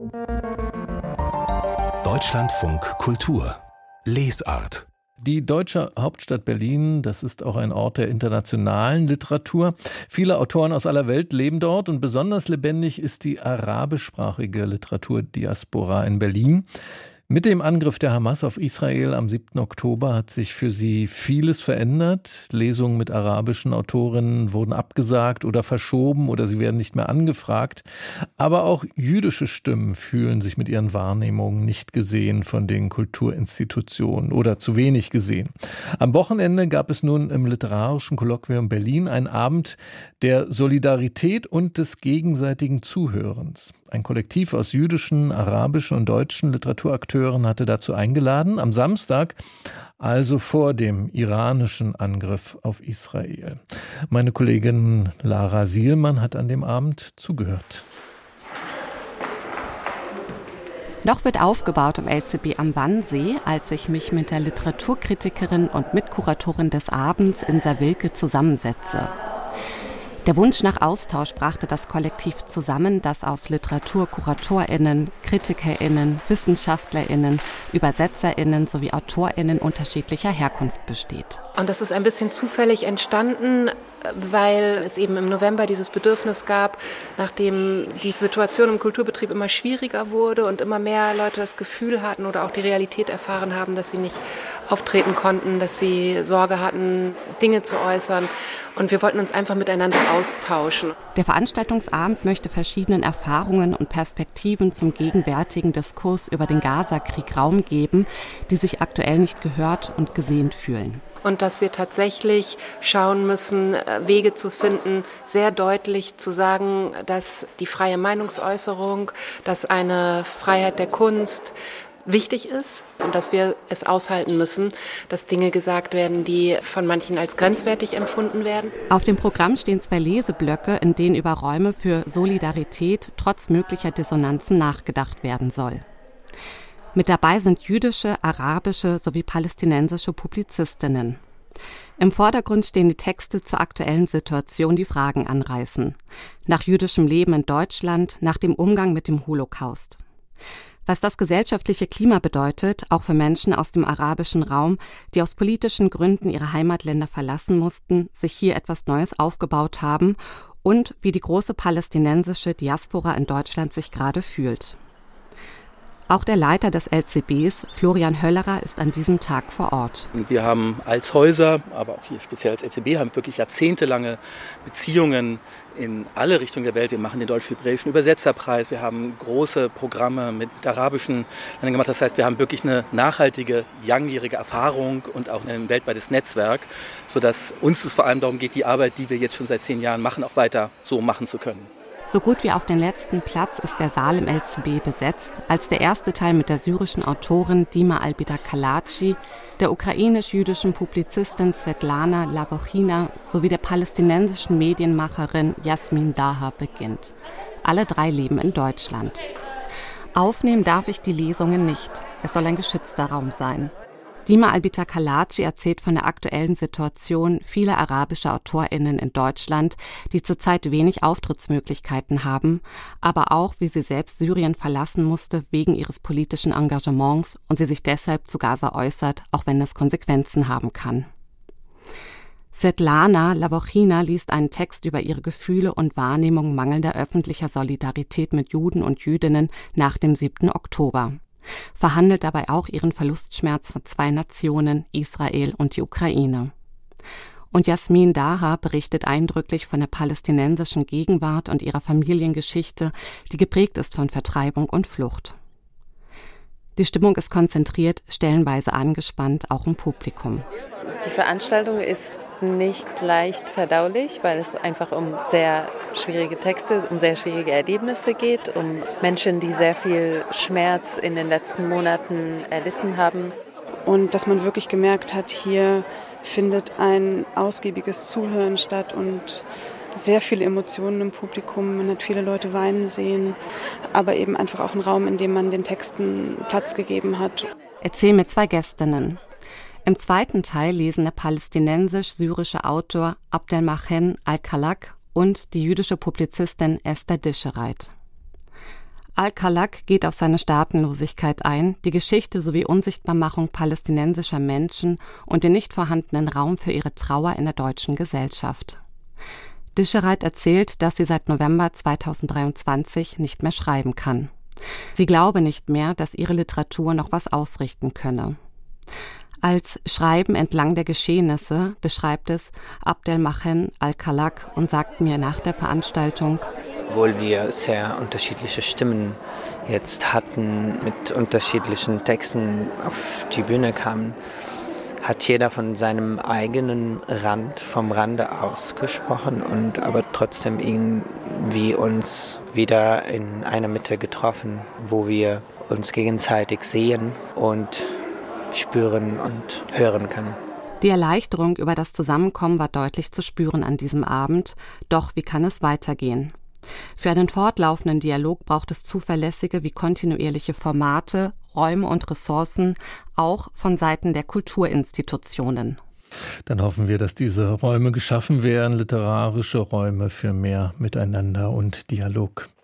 Deutschlandfunk Kultur Lesart. Die deutsche Hauptstadt Berlin, das ist auch ein Ort der internationalen Literatur. Viele Autoren aus aller Welt leben dort und besonders lebendig ist die arabischsprachige Literaturdiaspora in Berlin. Mit dem Angriff der Hamas auf Israel am 7. Oktober hat sich für sie vieles verändert. Lesungen mit arabischen Autorinnen wurden abgesagt oder verschoben oder sie werden nicht mehr angefragt. Aber auch jüdische Stimmen fühlen sich mit ihren Wahrnehmungen nicht gesehen von den Kulturinstitutionen oder zu wenig gesehen. Am Wochenende gab es nun im Literarischen Kolloquium Berlin einen Abend der Solidarität und des gegenseitigen Zuhörens. Ein Kollektiv aus jüdischen, arabischen und deutschen Literaturakteuren hatte dazu eingeladen, am Samstag, also vor dem iranischen Angriff auf Israel. Meine Kollegin Lara Sielmann hat an dem Abend zugehört. Noch wird aufgebaut im LCB am Wannsee, als ich mich mit der Literaturkritikerin und Mitkuratorin des Abends Insa Wilke zusammensetze. Der Wunsch nach Austausch brachte das Kollektiv zusammen, das aus LiteraturkuratorInnen, KritikerInnen, WissenschaftlerInnen, ÜbersetzerInnen sowie AutorInnen unterschiedlicher Herkunft besteht. Und das ist ein bisschen zufällig entstanden, weil es eben im November dieses Bedürfnis gab, nachdem die Situation im Kulturbetrieb immer schwieriger wurde und immer mehr Leute das Gefühl hatten oder auch die Realität erfahren haben, dass sie nicht auftreten konnten, dass sie Sorge hatten, Dinge zu äußern. Und wir wollten uns einfach miteinander austauschen. Der Veranstaltungsabend möchte verschiedenen Erfahrungen und Perspektiven zum gegenwärtigen Diskurs über den Gaza-Krieg Raum geben, die sich aktuell nicht gehört und gesehen fühlen. Und dass wir tatsächlich schauen müssen, Wege zu finden, sehr deutlich zu sagen, dass die freie Meinungsäußerung, dass eine Freiheit der Kunst wichtig ist und dass wir es aushalten müssen, dass Dinge gesagt werden, die von manchen als grenzwertig empfunden werden. Auf dem Programm stehen 2 Leseblöcke, in denen über Räume für Solidarität trotz möglicher Dissonanzen nachgedacht werden soll. Mit dabei sind jüdische, arabische sowie palästinensische Publizistinnen. Im Vordergrund stehen die Texte zur aktuellen Situation, die Fragen anreißen. Nach jüdischem Leben in Deutschland, nach dem Umgang mit dem Holocaust. Was das gesellschaftliche Klima bedeutet, auch für Menschen aus dem arabischen Raum, die aus politischen Gründen ihre Heimatländer verlassen mussten, sich hier etwas Neues aufgebaut haben und wie die große palästinensische Diaspora in Deutschland sich gerade fühlt. Auch der Leiter des LCBs, Florian Höllerer, ist an diesem Tag vor Ort. Wir haben als Häuser, aber auch hier speziell als LCB, haben wirklich jahrzehntelange Beziehungen in alle Richtungen der Welt. Wir machen den Deutsch-Hebräischen Übersetzerpreis, wir haben große Programme mit arabischen Ländern gemacht. Das heißt, wir haben wirklich eine nachhaltige, langjährige Erfahrung und auch ein weltweites Netzwerk, sodass uns es vor allem darum geht, die Arbeit, die wir jetzt schon seit 10 Jahren machen, auch weiter so machen zu können. So gut wie auf den letzten Platz ist der Saal im LCB besetzt, als der erste Teil mit der syrischen Autorin Dima Albida-Kalaci, der ukrainisch-jüdischen Publizistin Svetlana Lavochina sowie der palästinensischen Medienmacherin Jasmin Daha beginnt. Alle 3 leben in Deutschland. Aufnehmen darf ich die Lesungen nicht. Es soll ein geschützter Raum sein. Dima Albida-Kalaci erzählt von der aktuellen Situation vieler arabischer AutorInnen in Deutschland, die zurzeit wenig Auftrittsmöglichkeiten haben, aber auch, wie sie selbst Syrien verlassen musste wegen ihres politischen Engagements und sie sich deshalb zu Gaza äußert, auch wenn das Konsequenzen haben kann. Svetlana Lavochina liest einen Text über ihre Gefühle und Wahrnehmung mangelnder öffentlicher Solidarität mit Juden und Jüdinnen nach dem 7. Oktober. Verhandelt dabei auch ihren Verlustschmerz von 2 Nationen, Israel und die Ukraine. Und Jasmin Daha berichtet eindrücklich von der palästinensischen Gegenwart und ihrer Familiengeschichte, die geprägt ist von Vertreibung und Flucht. Die Stimmung ist konzentriert, stellenweise angespannt, auch im Publikum. Die Veranstaltung ist nicht leicht verdaulich, weil es einfach um sehr schwierige Texte, um sehr schwierige Erlebnisse geht, um Menschen, die sehr viel Schmerz in den letzten Monaten erlitten haben. Und dass man wirklich gemerkt hat, hier findet ein ausgiebiges Zuhören statt und sehr viele Emotionen im Publikum. Man hat viele Leute weinen sehen, aber eben einfach auch ein Raum, in dem man den Texten Platz gegeben hat. Erzähl mit 2 Gästinnen. Im zweiten Teil lesen der palästinensisch-syrische Autor Abdelmachen Al-Khalak und die jüdische Publizistin Esther Dischereit. Al-Khalak geht auf seine Staatenlosigkeit ein, die Geschichte sowie Unsichtbarmachung palästinensischer Menschen und den nicht vorhandenen Raum für ihre Trauer in der deutschen Gesellschaft. Dischereit erzählt, dass sie seit November 2023 nicht mehr schreiben kann. Sie glaube nicht mehr, dass ihre Literatur noch was ausrichten könne. Als Schreiben entlang der Geschehnisse beschreibt es Abdelmachen Al-Khalak und sagt mir nach der Veranstaltung: Obwohl wir sehr unterschiedliche Stimmen jetzt hatten, mit unterschiedlichen Texten auf die Bühne kamen, hat jeder von seinem eigenen Rand, vom Rande aus gesprochen und aber trotzdem irgendwie uns wieder in einer Mitte getroffen, wo wir uns gegenseitig sehen und spüren und hören können. Die Erleichterung über das Zusammenkommen war deutlich zu spüren an diesem Abend. Doch wie kann es weitergehen? Für einen fortlaufenden Dialog braucht es zuverlässige wie kontinuierliche Formate, Räume und Ressourcen, auch von Seiten der Kulturinstitutionen. Dann hoffen wir, dass diese Räume geschaffen werden, literarische Räume für mehr Miteinander und Dialog.